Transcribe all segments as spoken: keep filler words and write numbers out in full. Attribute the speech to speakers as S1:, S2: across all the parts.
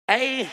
S1: Hey,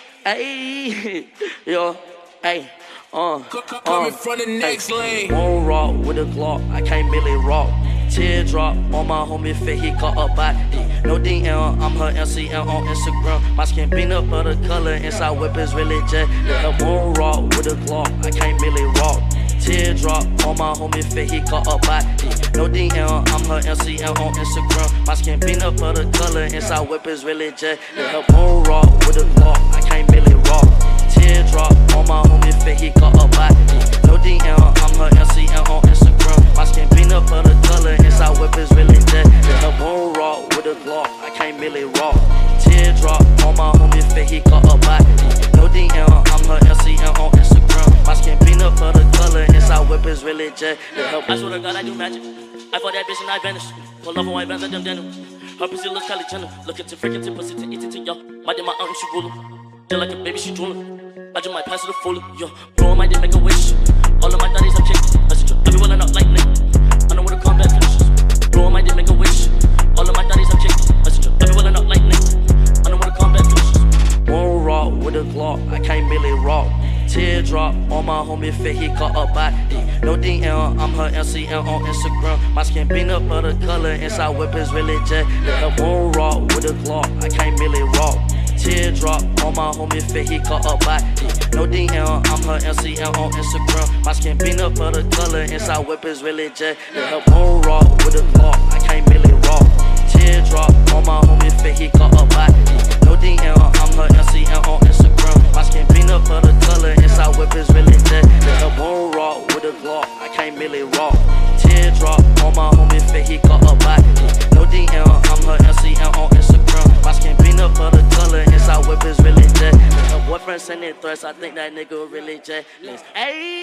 S1: hey, yo, hey, uh,
S2: Coming
S1: uh,
S2: from the next
S1: hey.
S2: lane.
S1: Won't rock with a Glock, I can't really rock. Teardrop on my homie fit, he caught a body. No D M, I'm her M C M on Instagram. My skin peanut butter color, inside whip is really jet. Yeah, won't rock with a Glock, I can't really rock. Teardrop on my homie fit, he caught a body. No D M, I'm her M C M on Instagram. My skin peanut butter color, inside whip is really jet. Yeah, won't rock with a Glock, I can't really rock. Teardrop on my homie fit, he caught a body. No D M, I'm her M C M on Instagram. My skin peanut butter color, inside whip is really jet. Yeah, won't rock with a Glock, I can't really rock. Teardrop on my homie fit, he caught a body. No D M, I'm her M C M on Instagram. My skin peanut butter color, inside whip is really jet. Yeah,
S3: I swear to God, I do magic. I fought that bitch and I vanished. Pull off on white bands, I them denim. Her pussy looks Kylie Jenner. Look at your freaking tip, pussy to eat it to yo. My dick, my aunt, she ruler. Just like a baby, she drooling. I just might pass her the fuller, yo. Bro, I might did make a wish. All of my thotties are kicked. Listen, I be willing up like Nick. I know where the combat finishes. Bro, I might did make a wish. All of my thotties are kicked. Listen, I be willing up like Nick. I know where the combat finishes.
S1: Won't rock with a Glock, I can't really rock. Teardrop on my homie fit, he caught a body. No D M, I'm her M C M on Instagram. My skin peanut butter color, inside whip is really jet. Yeah, won't rock with a Glock, I can't really rock. Teardrop on my homie fit, he caught a body. No D M, I'm her M C M on Instagram. My skin peanut butter color, inside whip is really jet. Yeah, won't rock with a Glock, I can't really rock. Teardrop on my homie fit, he caught a body. No D M, I'm her M C M on Instagram. My skin peanut butter color, inside whip is really jet. Yeah, won't rock with a Glock, I can't really rock. Teardrop on my homie fit, he caught a body. No D M, I'm her M C M on Instagram. My skin peanut butter color, inside whip is really jet. Her boyfriend sending threats, I think that nigga really jealous. Hey.